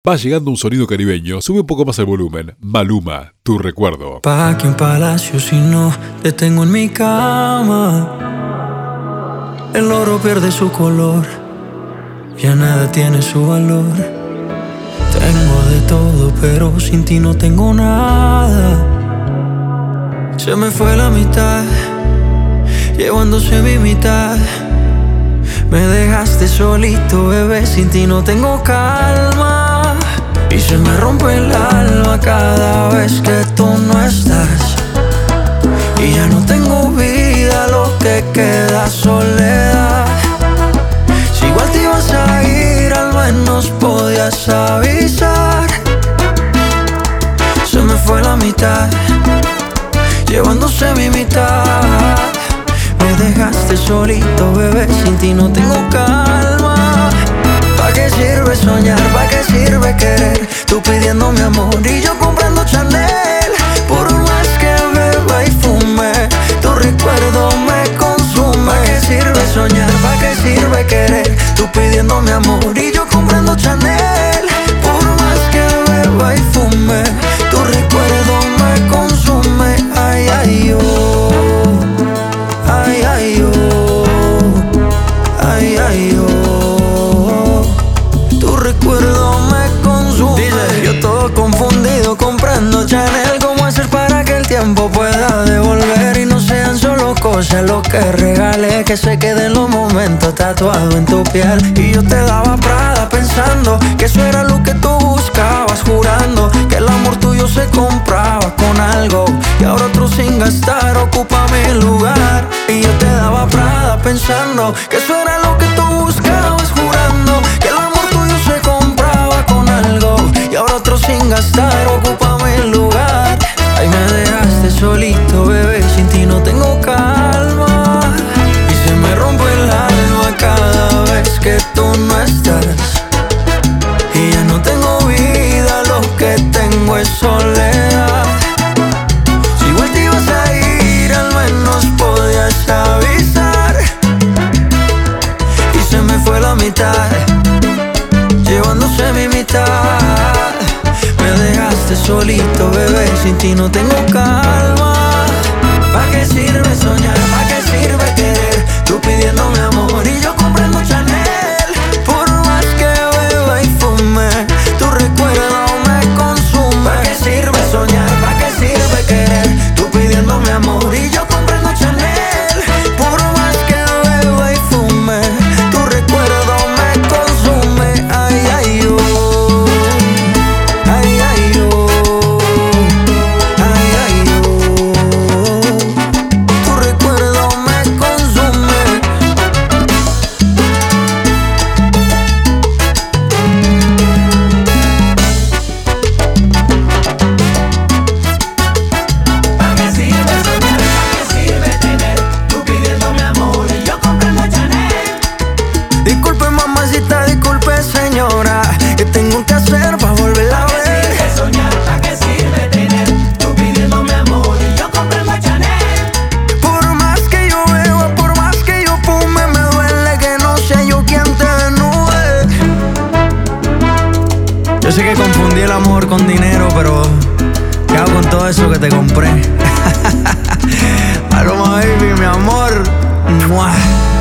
Va llegando un sonido caribeño, sube un poco más el volumen. Maluma, Tu Recuerdo. ¿Pa' qué un palacio si no te tengo en mi cama? El oro pierde su color, ya nada tiene su valor. Tengo de todo, pero sin ti no tengo nada. Se me fue la mitad, llevándose mi mitad. Me dejaste solito, bebé, sin ti no tengo calma. Y se me rompe el alma cada vez que tú no estás. Y ya no tengo vida, lo que queda soledad. Si igual te ibas a ir, al menos podías avisar. Se me fue la mitad, llevándose mi mitad. Me dejaste solito, bebé, sin ti no tengo calma. ¿Pa' qué sirve soñar? ¿Pa' qué sirve querer? Tú pidiendo mi amor y yo comprando Chanel. Por más que beba y fume, tu recuerdo me consume. ¿Pa' qué sirve soñar? ¿Pa' qué sirve querer? Tú pidiendo mi amor y yo comprando Chanel. Por más que beba y fume, tu recuerdo me consume. Ay, ay, oh. Ay, ay, oh. Ay, ay, oh. Tu recuerdo me consume. Dice, yo todo confundido comprando Chanel. ¿Cómo hacer para que el tiempo pueda devolver y no sean solo cosas lo que regalé? Que se queden los momentos tatuados en tu piel. Y yo te daba Prada pensando que eso era lo que tú buscabas, jurando que el amor tuyo se compraba con algo. Y ahora otro sin gastar ocupa mi lugar. Y yo te daba Prada pensando que eso era lo que tú buscabas, jurando que el amor tuyo se compraba con algo. Y ahora otro sin gastar ocupa mi lugar. Ay, me dejaste solito, bebé, sin ti no tengo calma. Y se me rompe el alma cada vez que tú no estás. Y ya no tengo vida, lo que tengo es soledad. Si igual te ibas a ir, al menos podías avisar. Y se me fue la mitad, llevándose mi mitad. Me dejaste solito, bebé, sin ti no tengo calma. ¿Pa' qué sirve soñar? ¿Pa' qué sirve querer? Tú pidiendo mi amor y yo comprando Chanel. Por más que beba y fume, tu recuerdo me consume. ¿Pa' qué sirve soñar? ¿Pa' qué sirve querer? Tú pidiendo mi amor y yo comprando Chanel. Por más que beba y fume, tu recuerdo me consume. Ay, ay, oh. Ay, ay, oh. Ay, ay, oh. Tu recuerdo me consume. ¿Pa' qué sirve soñar? ¿Pa' qué sirve tener? Tú pidiendo mi amor y yo comprando Chanel. Disculpe mamacita, disculpe señora, ¿qué tengo que hacer para volverla a ¿Pa' qué ver? sirve soñar? ¿Pa' qué sirve tener? Tú pidiendo mi amor y yo comprando Chanel. Por más que yo beba, por más que yo fume, me duele que no sea yo quien te desnude. Yo sé que confundí el amor con dinero, pero ¿qué hago con todo eso que te compré? Paloma baby, mi amor. ¡Mua!